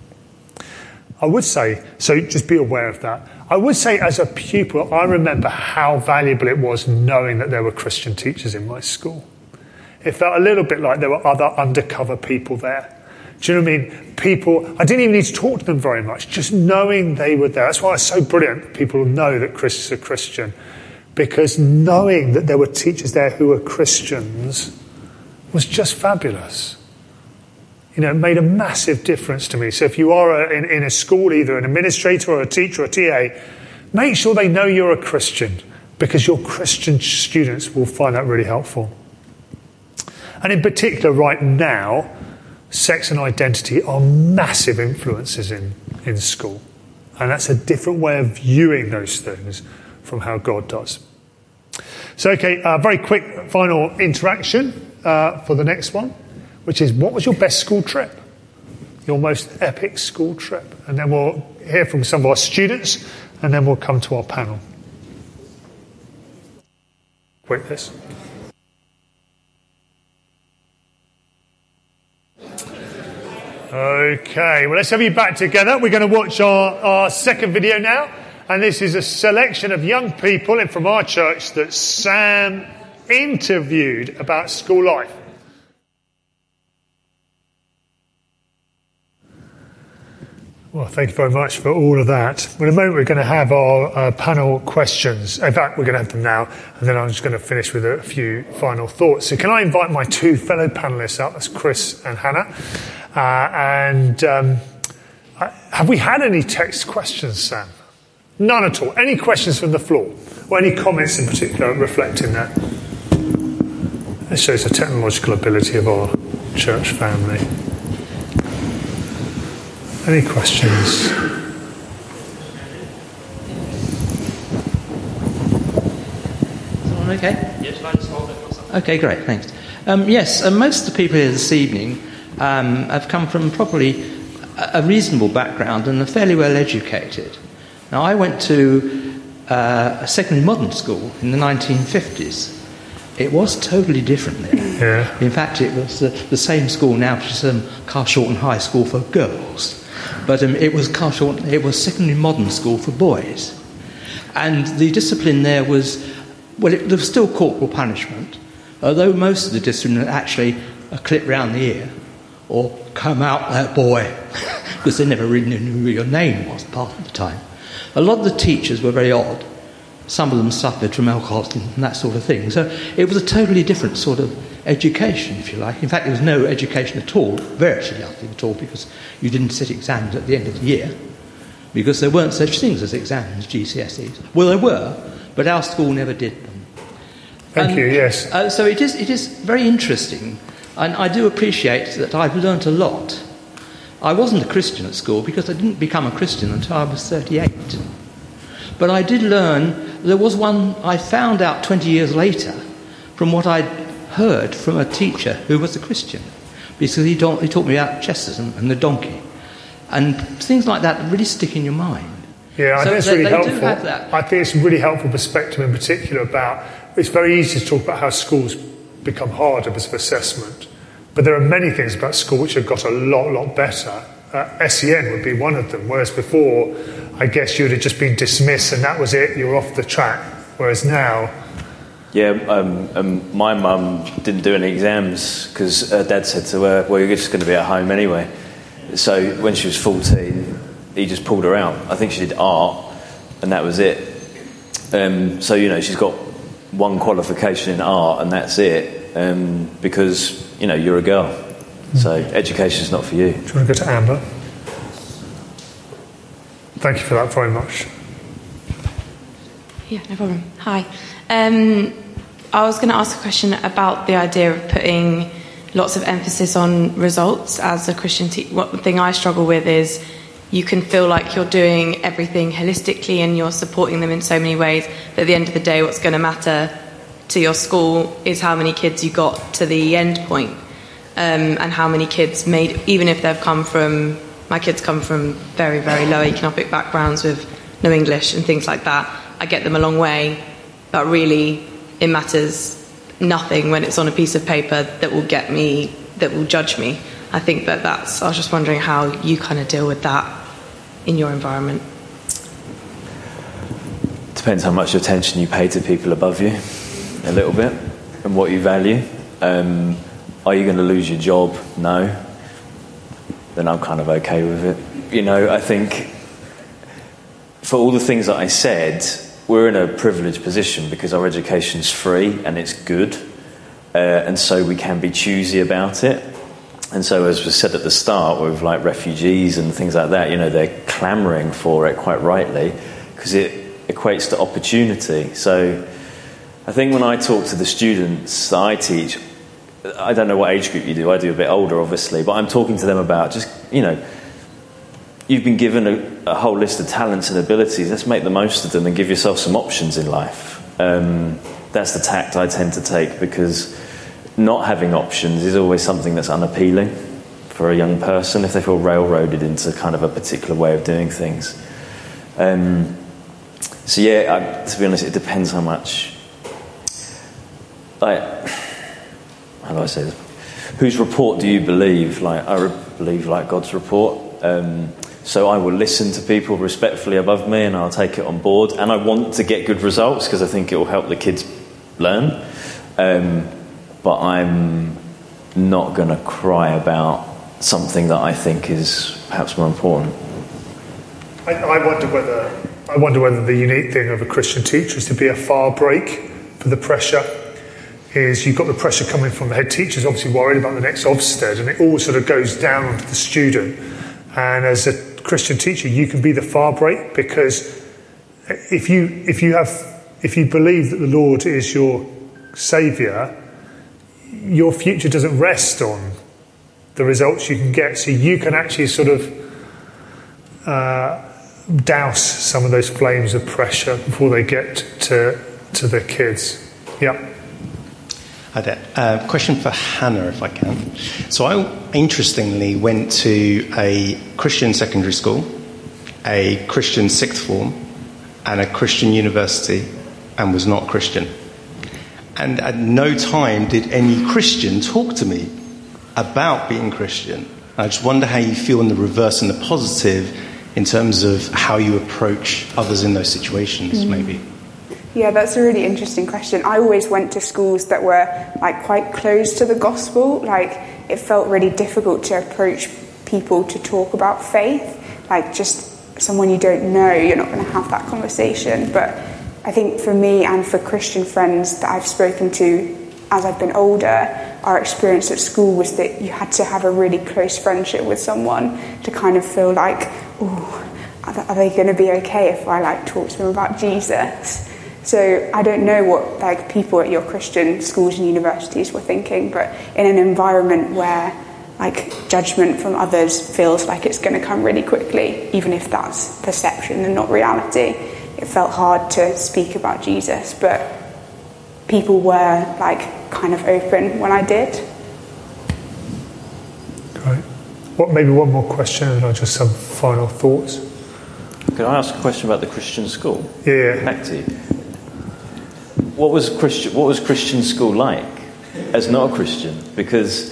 I would say, so just be aware of that. I would say as a pupil, I remember how valuable it was knowing that there were Christian teachers in my school. It felt a little bit like there were other undercover people there. Do you know what I mean? People, I didn't even need to talk to them very much, just knowing they were there. That's why it's so brilliant that people know that Chris is a Christian. Because knowing that there were teachers there who were Christians was just fabulous. You know, it made a massive difference to me. So if you are in a school, either an administrator or a teacher or a TA, make sure they know you're a Christian, because your Christian students will find that really helpful. And in particular, right now, sex and identity are massive influences in school. And that's a different way of viewing those things from how God does. So, okay, very quick final interaction for the next one, which is, what was your best school trip? Your most epic school trip? And then we'll hear from some of our students, and then we'll come to our panel. Quick this. Okay, well, let's have you back together. We're going to watch our second video now. And this is a selection of young people from our church that Sam interviewed about school life. Well, thank you very much for all of that. In a moment, we're going to have our panel questions. In fact, we're going to have them now, and then I'm just going to finish with a few final thoughts. So can I invite my two fellow panellists up? That's Chris and Hannah. Have we had any text questions, Sam? None at all. Any questions from the floor? Or any comments in particular reflecting that? This shows the technological ability of our church family. Any questions? Okay? Yes, okay, great, thanks. Yes, most of the people here this evening have come from probably a reasonable background and are fairly well educated. Now, I went to a secondary modern school in the 1950s. It was totally different then. Yeah. In fact, it was the same school now, which is Carshalton High School for girls. but it was secondary modern school for boys. And the discipline there was, there was still corporal punishment, although most of the discipline was actually a clip round the ear, or come out that boy, because they never really knew who your name was part of the time. A lot of the teachers were very odd. Some of them suffered from alcoholism and that sort of thing. So it was a totally different sort of education, if you like. In fact, there was no education at all, virtually nothing at all, because you didn't sit exams at the end of the year, because there weren't such things as exams, GCSEs. Well, there were, but our school never did them. Thank you, yes. So it is very interesting, and I do appreciate that I've learnt a lot. I wasn't a Christian at school because I didn't become a Christian until I was 38. But I did learn, there was one I found out 20 years later from what I'd heard from a teacher who was a Christian, because he taught me about Chesterton and the donkey. And things like that really stick in your mind. Yeah, I think it's really helpful. I think it's a really helpful perspective in particular about, it's very easy to talk about how schools become harder because of assessment. But there are many things about school which have got a lot better. SEN would be one of them, whereas before, I guess you'd have just been dismissed and that was it, you're off the track. Whereas now... Yeah, my mum didn't do any exams because her dad said to her, well, you're just going to be at home anyway. So when she was 14, he just pulled her out. I think she did art, and that was it. So, she's got one qualification in art, and that's it, because, you're a girl. So education's not for you. Do you want to go to Amber? Thank you for that very much. Yeah, no problem. Hi. I was going to ask a question about the idea of putting lots of emphasis on results as a Christian teacher. One thing I struggle with is you can feel like you're doing everything holistically and you're supporting them in so many ways, but at the end of the day, what's going to matter to your school is how many kids you got to the end point, and how many kids made, even if they've come from, my kids come from very, very low economic backgrounds with no English and things like that. I get them a long way, but really it matters nothing when it's on a piece of paper that will get me, that will judge me. I think I was just wondering how you kind of deal with that in your environment. Depends how much attention you pay to people above you, a little bit, and what you value. Are you going to lose your job? No. Then I'm kind of okay with it. I think for all the things that I said, we're in a privileged position because our education's free and it's good, and so we can be choosy about it. And so, as was said at the start, with like refugees and things like that, they're clamouring for it quite rightly because it equates to opportunity. So I think when I talk to the students that I teach, I don't know what age group you do, I do a bit older obviously, but I'm talking to them about just, you've been given a whole list of talents and abilities. Let's make the most of them and give yourself some options in life. That's the tact I tend to take, because not having options is always something that's unappealing for a young person if they feel railroaded into kind of a particular way of doing things. To be honest, it depends how much. How do I say this? Whose report do you believe? I believe God's report. So I will listen to people respectfully above me and I'll take it on board. And I want to get good results because I think it will help the kids learn. But I'm not going to cry about something that I think is perhaps more important. I wonder whether the unique thing of a Christian teacher is to be a fire break for the pressure. Is you've got the pressure coming from the head teacher's obviously worried about the next Ofsted, and it all sort of goes down onto the student. And as a Christian teacher, you can be the fire break, because if you believe that the Lord is your saviour, your future doesn't rest on the results you can get. So you can actually sort of douse some of those flames of pressure before they get to the kids. Yeah. Hi there. Question for Hannah, if I can. So I, interestingly, went to a Christian secondary school, a Christian sixth form, and a Christian university, and was not Christian. And at no time did any Christian talk to me about being Christian. I just wonder how you feel in the reverse and the positive in terms of how you approach others in those situations, maybe. Yeah, that's a really interesting question. I always went to schools that were like quite close to the gospel. Like, it felt really difficult to approach people to talk about faith. Like, just someone you don't know, you're not going to have that conversation. But I think for me and for Christian friends that I've spoken to as I've been older, our experience at school was that you had to have a really close friendship with someone to kind of feel like, oh, are they going to be okay if I like talk to them about Jesus? So I don't know what like people at your Christian schools and universities were thinking, but in an environment where like judgment from others feels like it's going to come really quickly, even if that's perception and not reality, it felt hard to speak about Jesus, but people were like kind of open when I did. Great. Maybe one more question and I'll just some final thoughts. Can I ask a question about the Christian school? Yeah. Back to you. What was Christian school like as not a Christian? Because,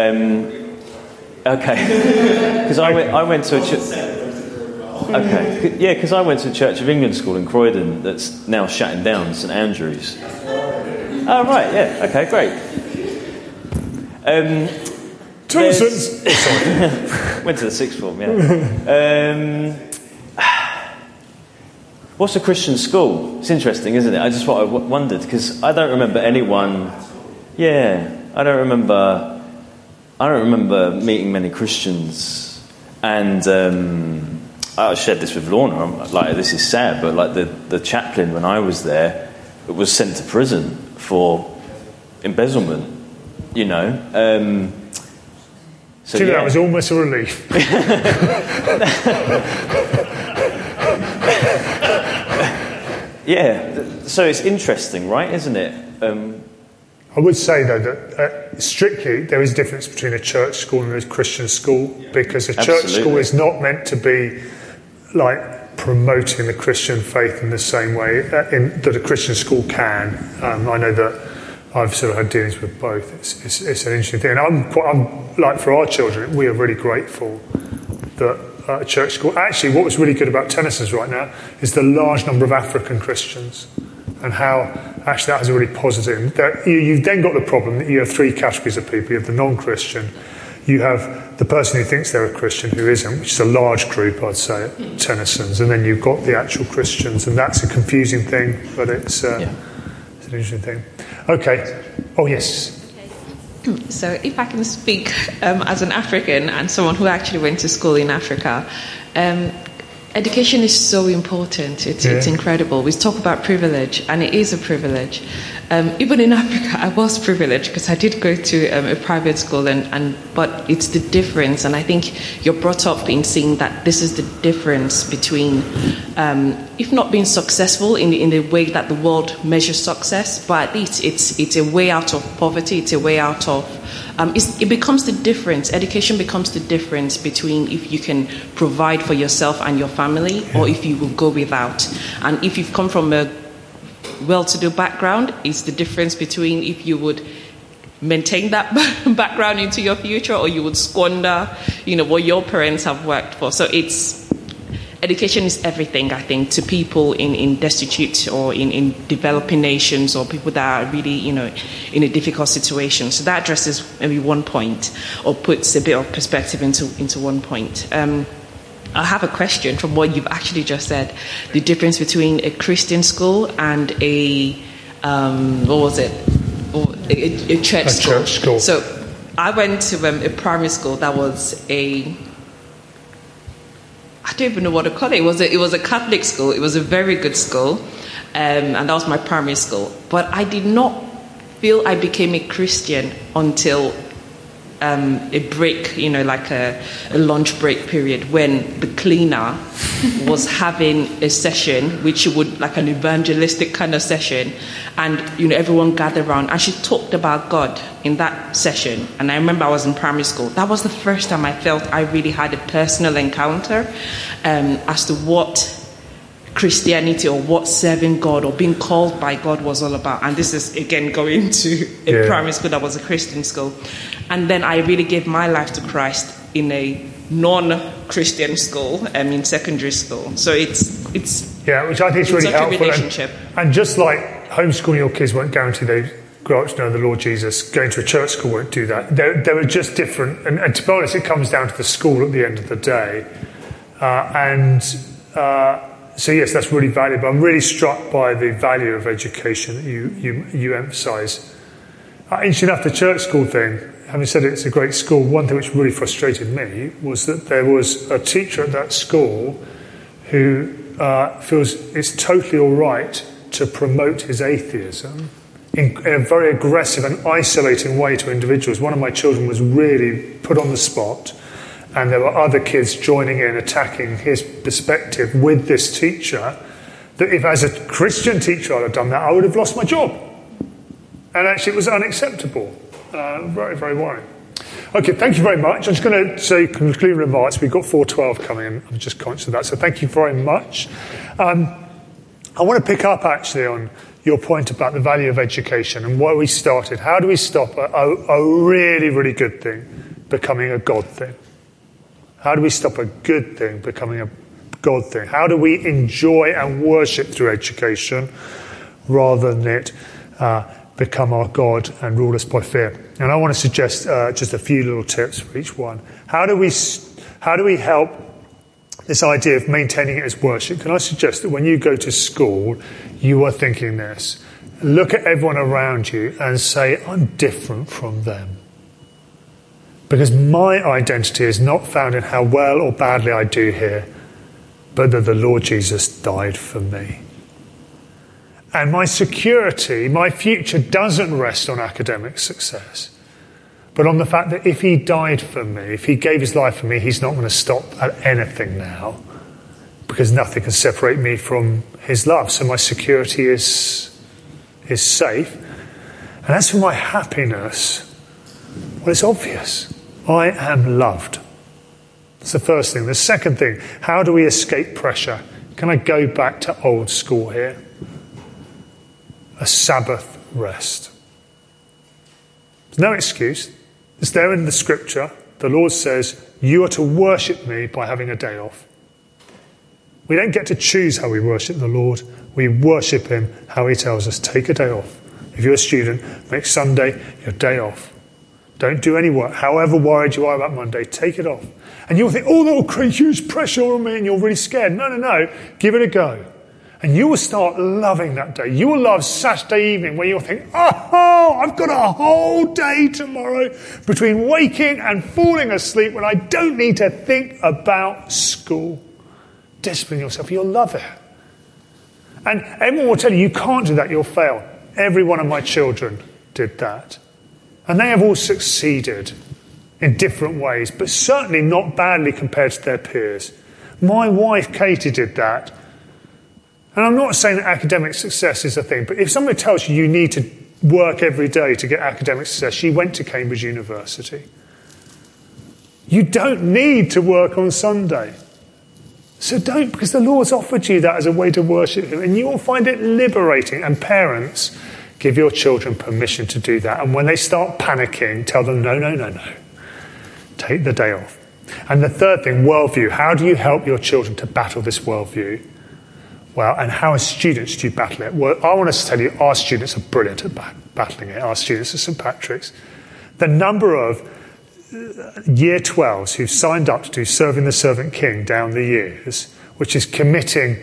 because I went to a church. Okay, yeah, because I went to Church of England school in Croydon that's now shutting down, St Andrews. Oh right, yeah, okay, great. Tennyson's. Went to the sixth form, yeah. What's a Christian school? It's interesting, isn't it? I just wondered, because I don't remember anyone... Yeah, I don't remember meeting many Christians. And I shared this with Lorna. I'm like, this is sad, but like the chaplain, when I was there, was sent to prison for embezzlement, you know. So Gee, yeah. that was almost a relief. Yeah, so it's interesting, right, isn't it? I would say, though, that strictly there is a difference between a church school and a Christian school, because a church school is not meant to be like promoting the Christian faith in the same way that a Christian school can. I know that I've sort of had dealings with both. It's an interesting thing. And I'm like, for our children, we are really grateful that a church school... Actually, what was really good about Tennyson's right now is the large number of African Christians, and how actually that has a really positive... You've then got the problem that you have three categories of people. You have the non-Christian, you have the person who thinks they're a Christian who isn't, which is a large group, I'd say, at Tennyson's, and then you've got the actual Christians, and that's a confusing thing, but it's an interesting thing. Okay. Oh, yes. So if I can speak as an African and someone who actually went to school in Africa, education is so important. It's incredible. We talk about privilege, and it is a privilege. Even in Africa, I was privileged because I did go to a private school, but it's the difference. And I think you're brought up in seeing that this is the difference between, if not being successful in the way that the world measures success, but at least it's a way out of poverty. It's a way out of... it becomes the difference. Education becomes the difference between if you can provide for yourself and your family, or if you will go without. And if you've come from a well-to-do background, it's the difference between if you would maintain that background into your future, or you would squander, what your parents have worked for. So education is everything, I think, to people in destitute or in developing nations, or people that are really, in a difficult situation. So that addresses maybe one point, or puts a bit of perspective into one point. I have a question from what you've actually just said. The difference between a Christian school and a church school. Church school. So I went to a primary school that was I don't even know what to call it. It was a Catholic school. It was a very good school, and that was my primary school. But I did not feel I became a Christian until a break, like a lunch break period, when the cleaner was having a session, which would like an evangelistic kind of session, and everyone gathered around, and she talked about God in that session. And I remember I was in primary school. That was the first time I felt I really had a personal encounter as to what Christianity, or what serving God or being called by God was all about. And this is again going to a primary school that was a Christian school. And then I really gave my life to Christ in a non-Christian school, in secondary school. So it's which I think is really helpful. Relationship. And just like homeschooling your kids won't guarantee they grow up to know the Lord Jesus, going to a church school won't do that. They are just different. And to be honest, it comes down to the school at the end of the day. So yes, that's really valuable. I'm really struck by the value of education that you emphasise. Interesting enough, the church school thing, having said it's a great school, one thing which really frustrated me was that there was a teacher at that school who feels it's totally all right to promote his atheism in a very aggressive and isolating way to individuals. One of my children was really put on the spot, and there were other kids joining in, attacking his perspective with this teacher, that if as a Christian teacher I'd have done that, I would have lost my job. And actually it was unacceptable. Very, very worrying. Okay, thank you very much. I'm just going to say concluding remarks. We've got 4:12 coming in. I'm just conscious of that. So thank you very much. I want to pick up actually on your point about the value of education and where we started. How do we stop a really, really good thing becoming a God thing? How do we stop a good thing becoming a God thing? How do we enjoy and worship through education rather than it become our God and rule us by fear? And I want to suggest just a few little tips for each one. How do we help this idea of maintaining it as worship? Can I suggest that when you go to school, you are thinking this. Look at everyone around you and say, I'm different from them. Because my identity is not found in how well or badly I do here, but that the Lord Jesus died for me. And my security, my future doesn't rest on academic success, but on the fact that if he died for me, if he gave his life for me, he's not going to stop at anything now, because nothing can separate me from his love. So my security is safe. And as for my happiness, well, it's obvious. I am loved. That's the first thing. The second thing, how do we escape pressure? Can I go back to old school here? A Sabbath rest. There's no excuse. It's there in the scripture. The Lord says, you are to worship me by having a day off. We don't get to choose how we worship the Lord. We worship him how he tells us. Take a day off. If you're a student, make Sunday your day off. Don't do any work. However worried you are about Monday, take it off. And you'll think, oh, that will create huge pressure on me, and you're really scared. No. Give it a go. And you will start loving that day. You will love Saturday evening when you'll think, oh, I've got a whole day tomorrow between waking and falling asleep when I don't need to think about school. Discipline yourself. You'll love it. And everyone will tell you, you can't do that. You'll fail. Every one of my children did that. And they have all succeeded in different ways, but certainly not badly compared to their peers. My wife, Katie, did that. And I'm not saying that academic success is a thing, but if somebody tells you you need to work every day to get academic success, she went to Cambridge University. You don't need to work on Sunday. So don't, because the Lord's offered you that as a way to worship him, and you will find it liberating. And parents, give your children permission to do that. And when they start panicking, tell them, no. Take the day off. And the third thing, worldview. How do you help your children to battle this worldview? Well, and how as students do you battle it? Well, I want us to tell you, our students are brilliant at battling it. Our students at St. Patrick's. The number of Year 12s who've signed up to do Serving the Servant King down the years, which is committing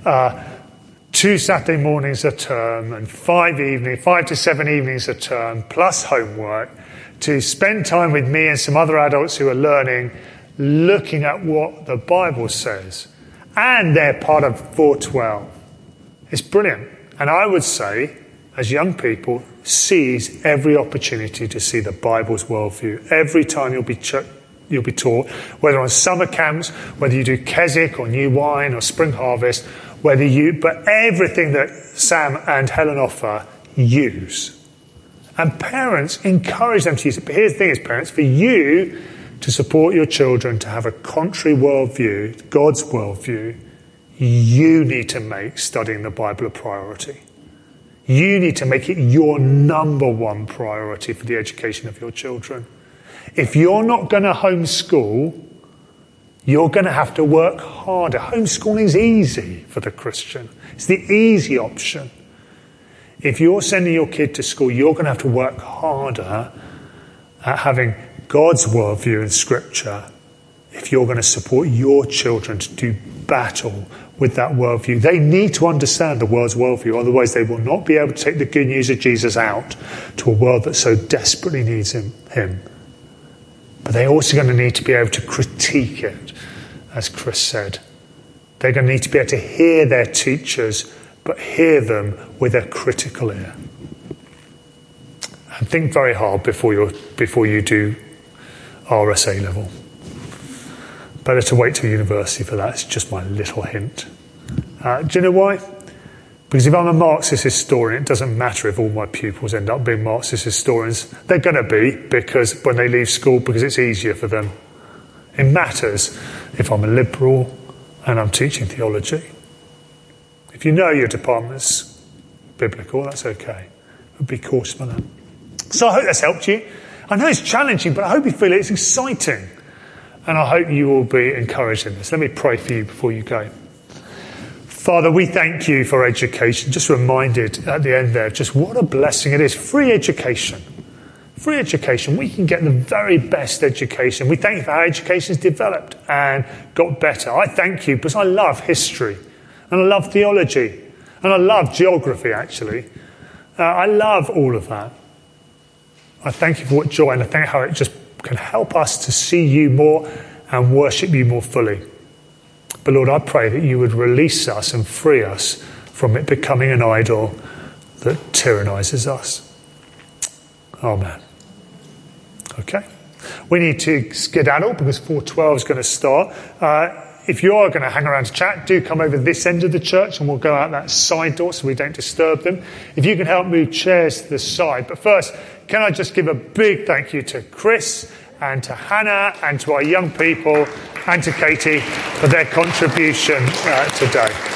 2 Saturday mornings a term and 5 to 7 evenings a term, plus homework, to spend time with me and some other adults who are learning, looking at what the Bible says. And they're part of 412. It's brilliant. And I would say, as young people, seize every opportunity to see the Bible's worldview. Every time you'll be taught, whether on summer camps, whether you do Keswick or New Wine or Spring Harvest, but everything that Sam and Helen offer, use. And parents, encourage them to use it. But here's the thing is, parents, for you to support your children to have a contrary worldview, God's worldview, you need to make studying the Bible a priority. You need to make it your number one priority for the education of your children. If you're not going to homeschool, you're going to have to work harder. Homeschooling is easy for the Christian. It's the easy option. If you're sending your kid to school, you're going to have to work harder at having God's worldview in Scripture if you're going to support your children to do battle with that worldview. They need to understand the world's worldview, otherwise they will not be able to take the good news of Jesus out to a world that so desperately needs him. But they're also going to need to be able to critique it, as Chris said. They're going to need to be able to hear their teachers, but hear them with a critical ear. And think very hard before you do RSA level. Better to wait till university for that. It's just my little hint. Do you know why? Because if I'm a Marxist historian, it doesn't matter if all my pupils end up being Marxist historians. They're going to be, because when they leave school, because it's easier for them. It matters if I'm a liberal and I'm teaching theology. If you know your department's biblical, that's okay. But be cautious about that. So I hope that's helped you. I know it's challenging, but I hope you feel it's exciting. And I hope you will be encouraged in this. Let me pray for you before you go. Father, we thank you for education. Just reminded at the end there, just what a blessing it is. Free education. Free education. We can get the very best education. We thank you for how education's developed and got better. I thank you because I love history. And I love theology. And I love geography, actually. I love all of that. I thank you for what joy, and I thank you how it just can help us to see you more and worship you more fully. But Lord, I pray that you would release us and free us from it becoming an idol that tyrannizes us. Amen. Okay. We need to skedaddle because 4:12 is going to start. If you are going to hang around to chat, do come over this end of the church and we'll go out that side door so we don't disturb them. If you can help move chairs to the side. But first, can I just give a big thank you to Chris and to Hannah and to our young people and to Katie for their contribution today.